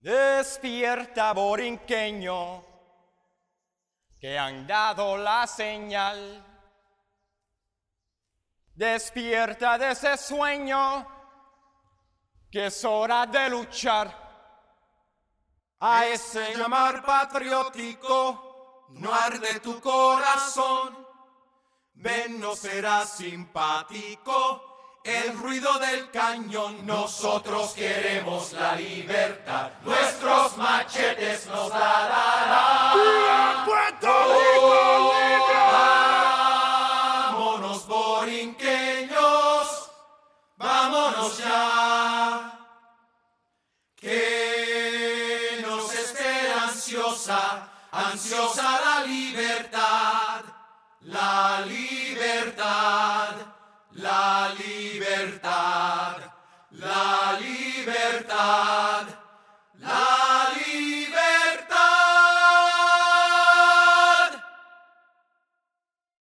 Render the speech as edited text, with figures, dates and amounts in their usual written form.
Despierta, borinqueño, que han dado la señal. Despierta de ese sueño, que es hora de luchar. A ese llamar patriótico, no arde tu corazón. Ven, no será simpático el ruido del cañón. Nosotros queremos la libertad, nuestros machetes nos la darán. ¡Puerto Rico libre! Vámonos, borinqueños, vámonos ya, que nos espera ansiosa, ansiosa la libertad, la libertad, la libertad, la libertad.